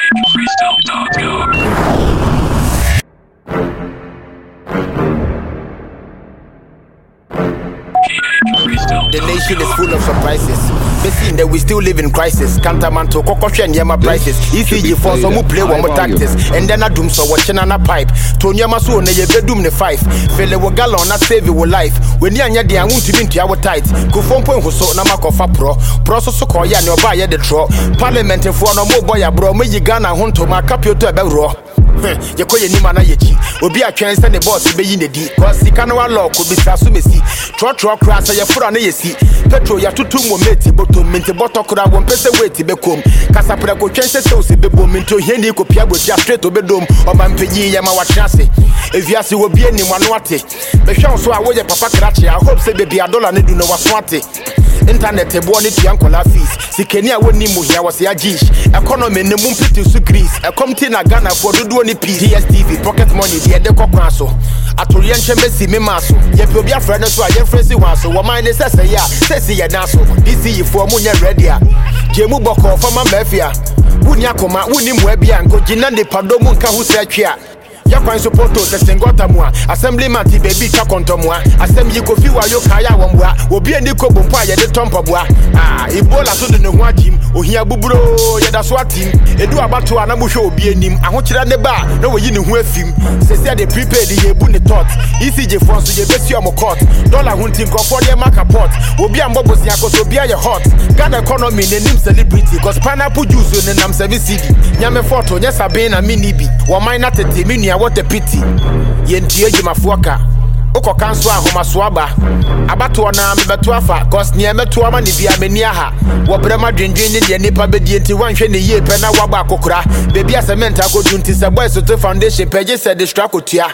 The nation is full of surprises. They see that we still live in crisis. Cantamanto, Kokosha and Yama prices. ECG for some who play one more tactics. And then I doom so watching on a pipe. Tonya Masu, ne bedroom the five. Fele Wagalo, not save your life. When Yanya de won't even to our tight. Go phone point who so Namako Pro. Process so call ya no buy the draw. Parliament for no more boy, bro. Me you gana hunto my capio to a bell. You call your name and yechi. Obi a chance and the boss be in the D. Cause the canal law could be Sasumesi. Trot crass, your foot on a yesi. Petro, ya tutu momenti, but to mint a bottle could have one person wait to become. Casapra go chances so si bebo minto hendi copia with just straight to bedroom or man pay yama what chance. If you ask you will be any one water. The show so I was a papa cratchy. I hope say baby a dollar need to know what's wanted. Internet a born it young color fees. See Kenya when Nimu here was a gish. Economy ne mumpiti to Greece. A comtin a Ghana for the do any piece. DSTV, pocket money, the Edeco Crasso. Aturian Chembesi, Mimaso. Yep, you'll be a friend, so I am Frenzy one. So what mine is a ya, says ya naso. This is for Munya Redia. Jemu Boko from a mafia. Wunyakoma, Wunim Webian, Gojinande Padomunka who said here. Yakwan support to Sengota Moa, Assemblyman baby Chacontomoa, Assembly Kofi Wayokaya Wambwa, Obi and Nico Bumpaya de Tompaboa. Ebola to the Noa team, Ohia Bubro, Yada Swat team, Edu Abatu Anamusho be him, and what you neba, no way you know who film. Says they prepared the Ebuni thought, ECG France, the Bessiamo court, Dollar hunting for their marker pot, Obi and Bobos Yakos, Obia hot, Ghana economy, the name celebrity, cause pineapple juice in the Nam 7 CD, Yame photo, yes, I've been a minibi, or mine at the Timinia. What a pity. Yentie Jimafuaka. Oko Kanswa Homaswaba. Abatuana Mebatuafa. Cause near Metuama Nibia Meniaha. Wabrema Drinjin in the Nipa Bedienti 1 year Pena Waba Kokra. Baby as a mental go to Sabay Foundation pages said the Strakotia.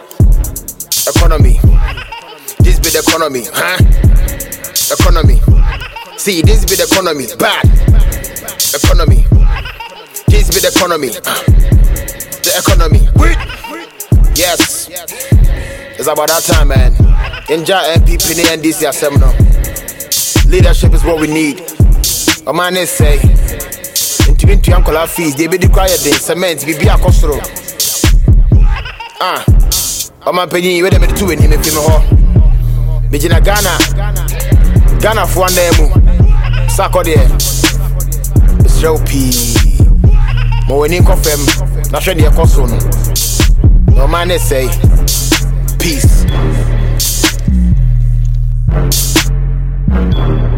Economy. This be the economy, huh? Economy. See, this be the economy. Bad. Economy. This be the economy. The economy. Wait. Yes, it's about that time, man. Enjoy MPP and this year seminar. Leadership is what we need. A man is say, into Uncle fees, they be the quiet day, cement, be a costro. A man penny, you ready to win him if you know. Bijina Ghana for one day, Sako there. It's real P. But when you confirm, not sure you're costro. No man, they say, peace.